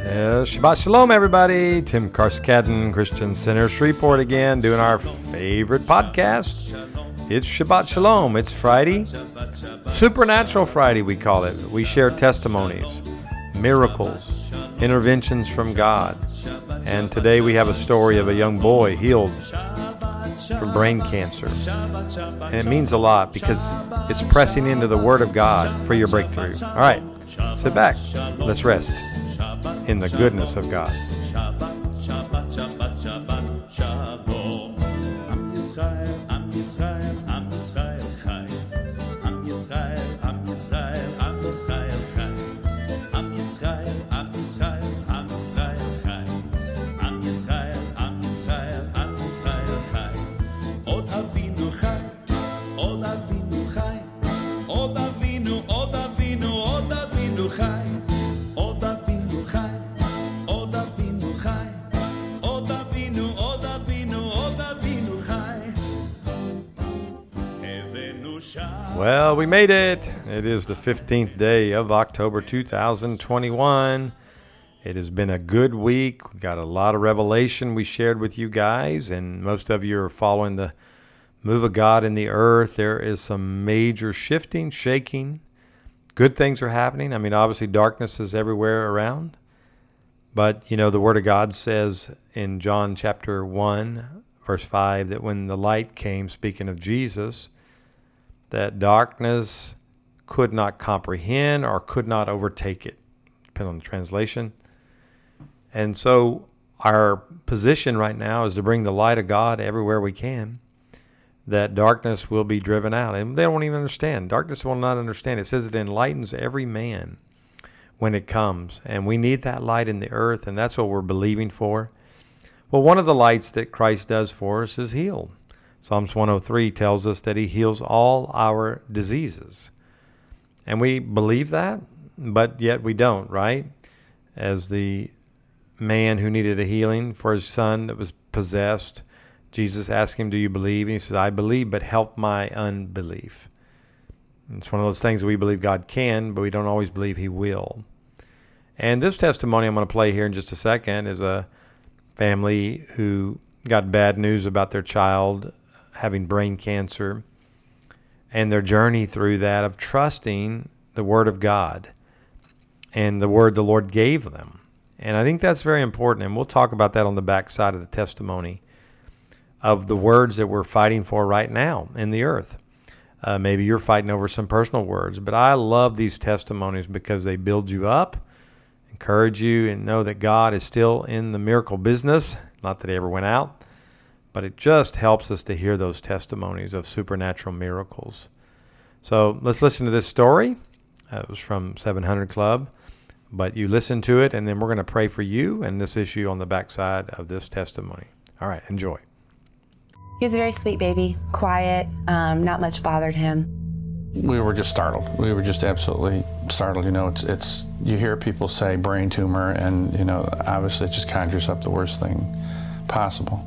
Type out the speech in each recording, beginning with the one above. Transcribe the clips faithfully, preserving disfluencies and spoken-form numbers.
Uh, Shabbat Shalom, everybody. Tim Karskadden, Christian Center, Shreveport again, doing our favorite podcast. It's Shabbat Shalom. It's Friday. Supernatural Friday, we call it. We share testimonies, miracles, interventions from God. And today we have a story of a young boy healed from brain cancer. And it means a lot because it's pressing into the Word of God for your breakthrough. All right, sit back. Let's rest in the goodness of God. Well, we made it. It is the fifteenth day of October two thousand twenty-one. It has been a good week. We got a lot of revelation we shared with you guys, and most of you are following the move of God in the earth. There is some major shifting, shaking. Good things are happening. I mean, obviously darkness is everywhere around. But, you know, the Word of God says in John chapter one, verse five, that when the light came, speaking of Jesus, that darkness could not comprehend or could not overtake it, depending on the translation. And so our position right now is to bring the light of God everywhere we can, that darkness will be driven out. And they don't even understand. Darkness will not understand. It says it enlightens every man when it comes. And we need that light in the earth, and that's what we're believing for. Well, one of the lights that Christ does for us is heal. Psalms one oh three tells us that he heals all our diseases. And we believe that, but yet we don't, right? As the man who needed a healing for his son that was possessed, Jesus asked him, do you believe? And he says, I believe, but help my unbelief. It's one of those things we believe God can, but we don't always believe he will. And this testimony I'm going to play here in just a second is a family who got bad news about their child having brain cancer, and their journey through that of trusting the Word of God and the Word the Lord gave them. And I think that's very important, and we'll talk about that on the backside of the testimony of the words that we're fighting for right now in the earth. Uh, maybe you're fighting over some personal words, but I love these testimonies because they build you up, encourage you, and know that God is still in the miracle business. Not that he ever went out, but it just helps us to hear those testimonies of supernatural miracles. So let's listen to this story. Uh, it was from seven hundred Club, but you listen to it, and then we're going to pray for you and this issue on the backside of this testimony. All right, enjoy. He was a very sweet baby, quiet, um, not much bothered him. We were just startled. We were just absolutely startled. You know, it's, it's you hear people say brain tumor, and, you know, obviously it just conjures up the worst thing possible.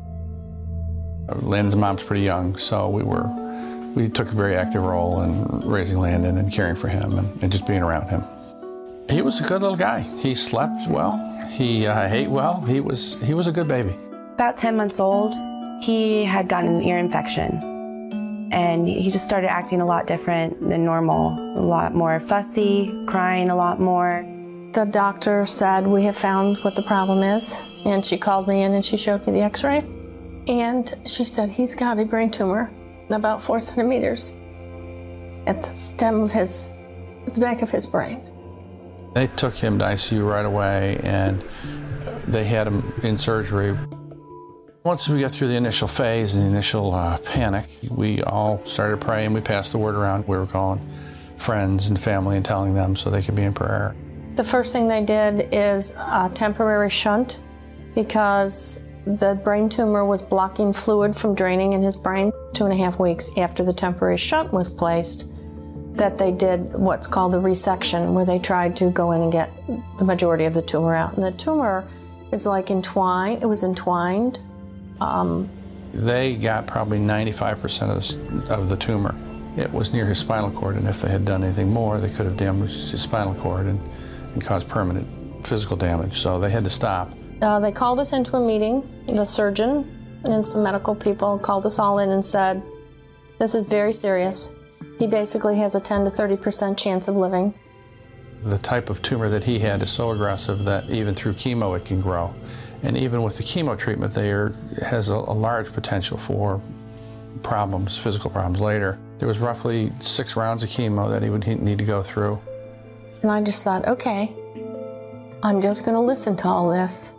Landon's mom's pretty young, so we were we took a very active role in raising Landon and caring for him and, and just being around him. He was a good little guy. He slept well. He uh, ate well. He was he was a good baby. About ten months old, he had gotten an ear infection, and he just started acting a lot different than normal. A lot more fussy, crying a lot more. The doctor said, we have found what the problem is, and she called me in and she showed me the x-ray. And she said, he's got a brain tumor about four centimeters at the stem of his, at the back of his brain. They took him to I C U right away, and they had him in surgery. Once we got through the initial phase and the initial uh, panic, we all started praying. We passed the word around. We were calling friends and family and telling them so they could be in prayer. The first thing they did is a temporary shunt because the brain tumor was blocking fluid from draining in his brain. Two and a half weeks after the temporary shunt was placed, that they did what's called a resection, where they tried to go in and get the majority of the tumor out. And the tumor is like entwined, it was entwined. Um, they got probably ninety-five percent of the, of the tumor. It was near his spinal cord, and if they had done anything more, they could have damaged his spinal cord and, and caused permanent physical damage, so they had to stop. Uh, they called us into a meeting. The surgeon and some medical people called us all in and said, this is very serious. He basically has a ten to thirty percent chance of living. The type of tumor that he had is so aggressive that even through chemo it can grow. And even with the chemo treatment, there has a, a large potential for problems, physical problems later. There was roughly six rounds of chemo that he would need to go through. And I just thought, okay, I'm just going to listen to all this,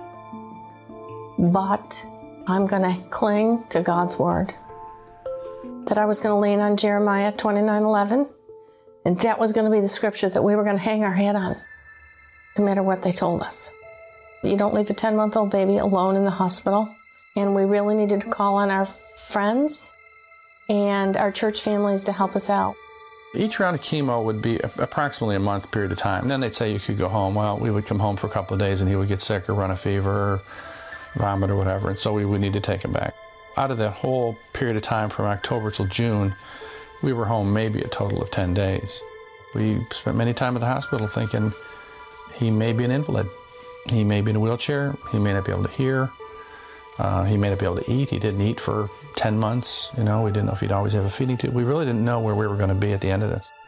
but I'm going to cling to God's word. That I was going to lean on Jeremiah twenty-nine eleven, and that was going to be the scripture that we were going to hang our head on, no matter what they told us. You don't leave a ten-month-old baby alone in the hospital, and we really needed to call on our friends and our church families to help us out. Each round of chemo would be approximately a month period of time. And then they'd say you could go home. Well, we would come home for a couple of days and he would get sick or run a fever or vomit or whatever, and so we would need to take him back. Out of that whole period of time from October till June, we were home maybe a total of ten days. We spent many time at the hospital thinking he may be an invalid. He may be in a wheelchair. He may not be able to hear. Uh, he may not be able to eat. He didn't eat for ten months. You know, we didn't know if he'd always have a feeding tube. We really didn't know where we were going to be at the end of this.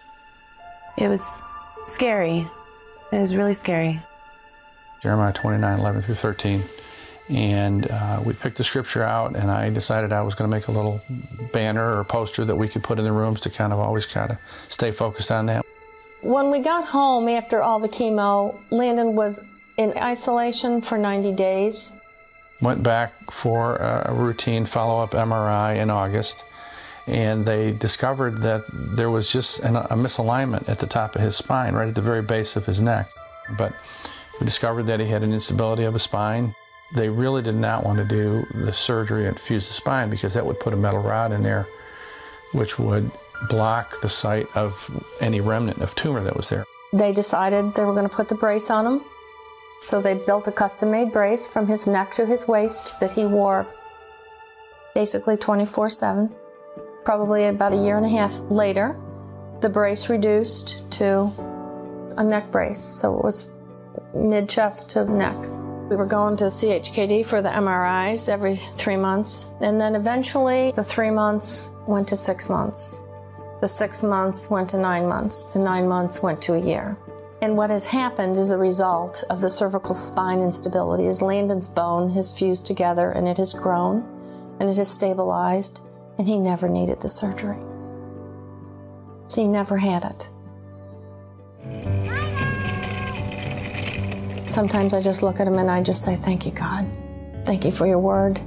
It was scary. It was really scary. Jeremiah twenty-nine eleven through thirteen. And uh, we picked the scripture out, and I decided I was going to make a little banner or poster that we could put in the rooms to kind of always kind of stay focused on that. When we got home after all the chemo, Landon was in isolation for ninety days. Went back for a routine follow-up M R I in August, and they discovered that there was just an, a misalignment at the top of his spine, right at the very base of his neck. But we discovered that he had an instability of the spine. They really did not want to do the surgery and fuse the spine because that would put a metal rod in there, which would block the site of any remnant of tumor that was there. They decided they were going to put the brace on him. So they built a custom-made brace from his neck to his waist that he wore basically twenty-four seven. Probably about a year and a half later, the brace reduced to a neck brace. So it was mid-chest to neck. We were going to C H K D for the M R Is every three months. And then eventually the three months went to six months. The six months went to nine months. The nine months went to a year. And what has happened as a result of the cervical spine instability is Landon's bone has fused together and it has grown and it has stabilized, and he never needed the surgery. So he never had it. Sometimes I just look at him and I just say, thank you, God. Thank you for your word.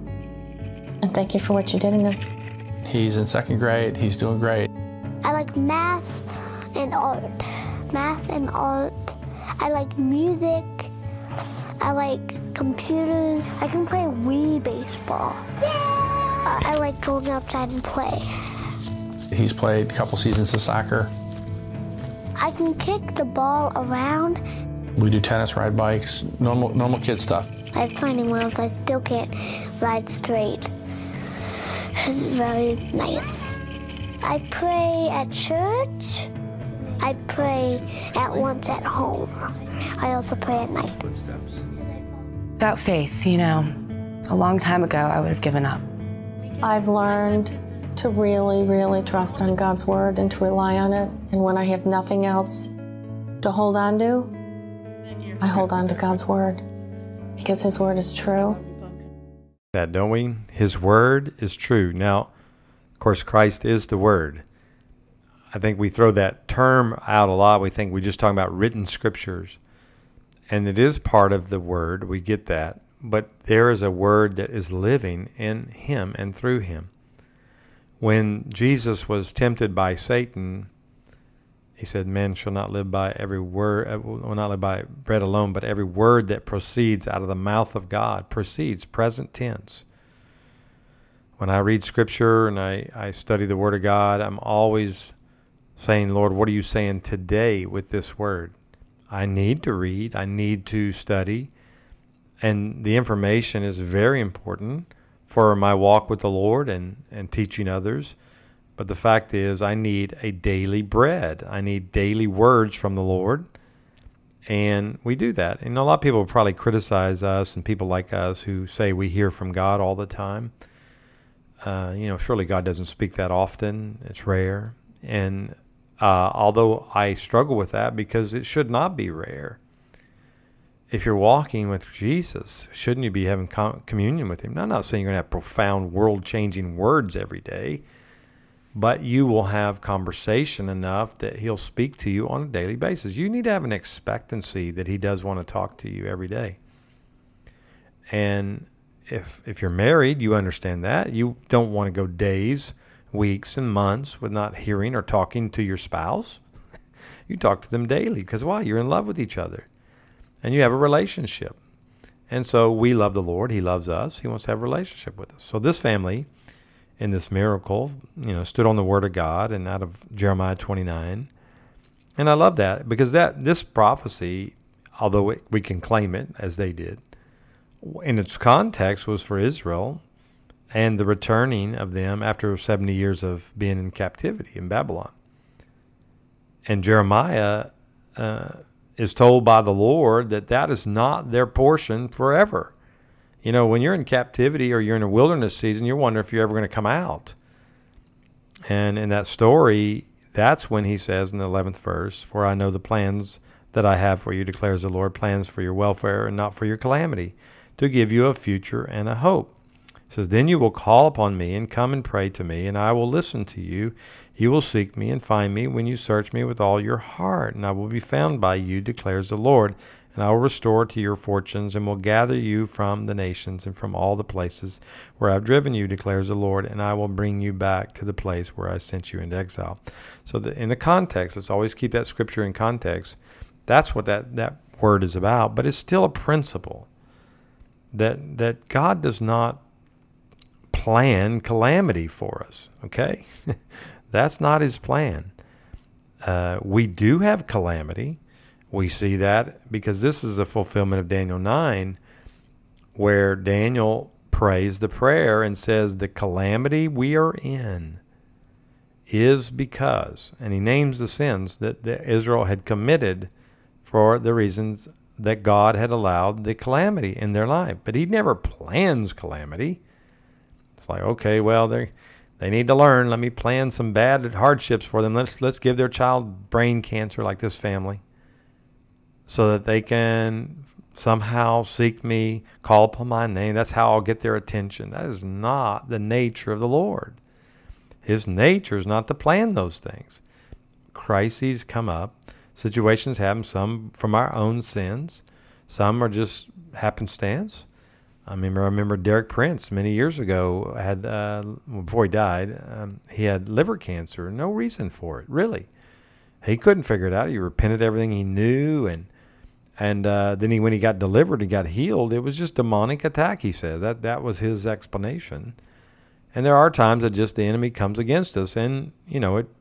And thank you for what you did in him. He's in second grade. He's doing great. I like math and art. Math and art. I like music. I like computers. I can play Wii baseball. Uh, I like going outside and play. He's played a couple seasons of soccer. I can kick the ball around. We do tennis, ride bikes, normal normal kid stuff. I have twenty wheels. I still can't ride straight. It's very nice. I pray at church. I pray at once at home. I also pray at night. Without faith, you know, a long time ago, I would have given up. I've learned to really, really trust on God's word and to rely on it. And when I have nothing else to hold on to, I hold on to God's word because his word is true. That, don't we? His word is true. Now, of course, Christ is the word. I think we throw that term out a lot. We think we're just talking about written scriptures. And it is part of the word. We get that. But there is a word that is living in him and through him. When Jesus was tempted by Satan, he said, man shall not live by every word, will not live by bread alone, but every word that proceeds out of the mouth of God. Proceeds, present tense. When I read scripture and I, I study the word of God, I'm always saying, Lord, what are you saying today with this word? I need to read. I need to study. And the information is very important for my walk with the Lord and, and teaching others. But the fact is, I need a daily bread. I need daily words from the Lord. And we do that. And a lot of people probably criticize us and people like us who say we hear from God all the time. Uh, you know, surely God doesn't speak that often. It's rare. And uh, although I struggle with that because it should not be rare. If you're walking with Jesus, shouldn't you be having com- communion with him? Now, I'm not saying you're going to have profound, world-changing words every day, but you will have conversation enough that he'll speak to you on a daily basis. You need to have an expectancy that he does want to talk to you every day. And if if you're married, you understand that. You don't want to go days, weeks, and months with not hearing or talking to your spouse. You talk to them daily because why? You're in love with each other. And you have a relationship. And so we love the Lord. He loves us. He wants to have a relationship with us. So this family in this miracle, you know, stood on the word of God and out of Jeremiah twenty-nine. And I love that because that this prophecy, although it, we can claim it as they did, in its context was for Israel and the returning of them after seventy years of being in captivity in Babylon. And Jeremiah uh, is told by the Lord that that is not their portion forever. You know, when you're in captivity or you're in a wilderness season, you're wondering if you're ever going to come out. And in that story, that's when he says in the eleventh verse, "For I know the plans that I have for you, declares the Lord, plans for your welfare and not for your calamity, to give you a future and a hope." It says, "Then you will call upon me and come and pray to me, and I will listen to you. You will seek me and find me when you search me with all your heart, and I will be found by you, declares the Lord. And I will restore to your fortunes and will gather you from the nations and from all the places where I've driven you, declares the Lord, and I will bring you back to the place where I sent you into exile." So the, in the context, let's always keep that scripture in context. That's what that, that word is about, but it's still a principle that that God does not plan calamity for us, okay? That's not his plan. Uh, we do have calamity. We see that because this is a fulfillment of Daniel nine, where Daniel prays the prayer and says, the calamity we are in is because, and he names the sins that, that Israel had committed for the reasons that God had allowed the calamity in their life. But he never plans calamity. It's like, okay, well, they they need to learn. Let me plan some bad hardships for them. Let's let's give their child brain cancer like this family, so that they can somehow seek me, call upon my name. That's how I'll get their attention. That is not the nature of the Lord. His nature is not to plan those things. Crises come up. Situations happen, some from our own sins. Some are just happenstance. I remember, I remember Derek Prince many years ago had, uh, before he died, um, he had liver cancer. No reason for it, really. He couldn't figure it out. He repented everything he knew, and and uh, then he, when he got delivered, he got healed. It was just demonic attack, he says. That that was his explanation. And there are times that just the enemy comes against us, and you know it.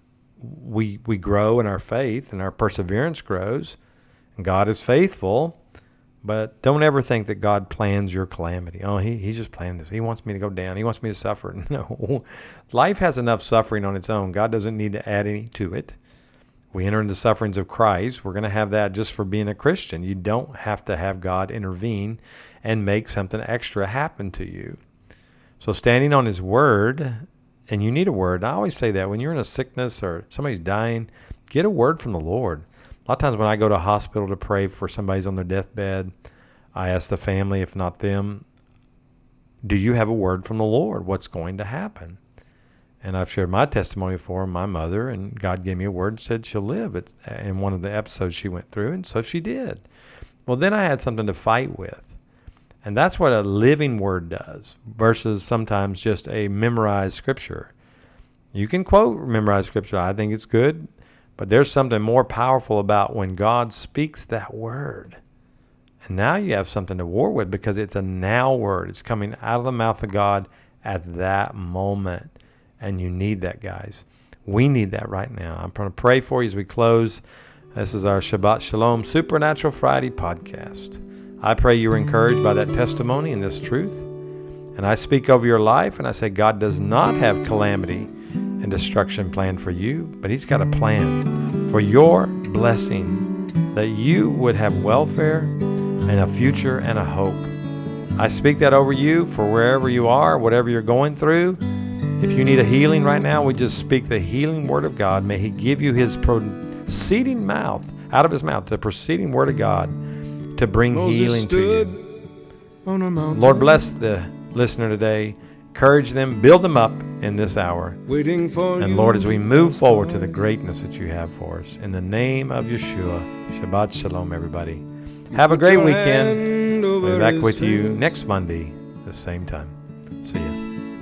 We we grow in our faith, and our perseverance grows, and God is faithful. But don't ever think that God plans your calamity. Oh, he he just planned this. He wants me to go down. He wants me to suffer. No, life has enough suffering on its own. God doesn't need to add any to it. We enter into the sufferings of Christ. We're going to have that just for being a Christian. You don't have to have God intervene and make something extra happen to you. So standing on his word, and you need a word. I always say that when you're in a sickness or somebody's dying, get a word from the Lord. A lot of times when I go to a hospital to pray for somebody's on their deathbed, I ask the family, if not them, do you have a word from the Lord? What's going to happen? And I've shared my testimony for my mother, and God gave me a word and said she'll live it in one of the episodes she went through, and so she did. Well, then I had something to fight with. And that's what a living word does versus sometimes just a memorized scripture. You can quote memorized scripture. I think it's good. But there's something more powerful about when God speaks that word. And now you have something to war with because it's a now word. It's coming out of the mouth of God at that moment. And you need that, guys. We need that right now. I'm going to pray for you as we close. This is our Shabbat Shalom Supernatural Friday podcast. I pray you're encouraged by that testimony and this truth. And I speak over your life and I say God does not have calamity and destruction planned for you, but he's got a plan for your blessing that you would have welfare and a future and a hope. I speak that over you for wherever you are, whatever you're going through. If you need a healing right now, we just speak the healing word of God. May he give you his proceeding mouth, out of his mouth, the proceeding word of God to bring Moses healing to you. Lord, bless the listener today. Encourage them, build them up in this hour. Waiting for and Lord, as we move forward to the greatness that you have for us, in the name of Yeshua, Shabbat Shalom, everybody. Have a great weekend. We'll be back with you next Monday, the same time. See ya.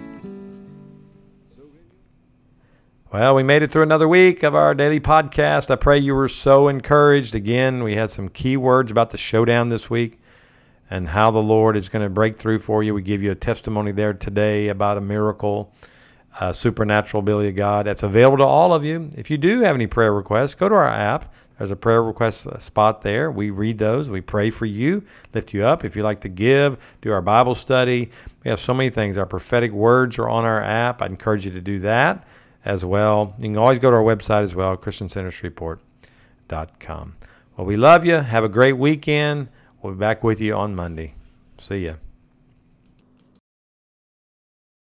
Well, we made it through another week of our daily podcast. I pray you were so encouraged. Again, we had some key words about the showdown this week and how the Lord is going to break through for you. We give you a testimony there today about a miracle, a supernatural ability of God. That's available to all of you. If you do have any prayer requests, go to our app. There's a prayer request spot there. We read those. We pray for you, lift you up. If you like to give, do our Bible study. We have so many things. Our prophetic words are on our app. I encourage you to do that as well. You can always go to our website as well, Christian Centers Report dot com. Well, we love you. Have a great weekend. We'll be back with you on Monday. See ya.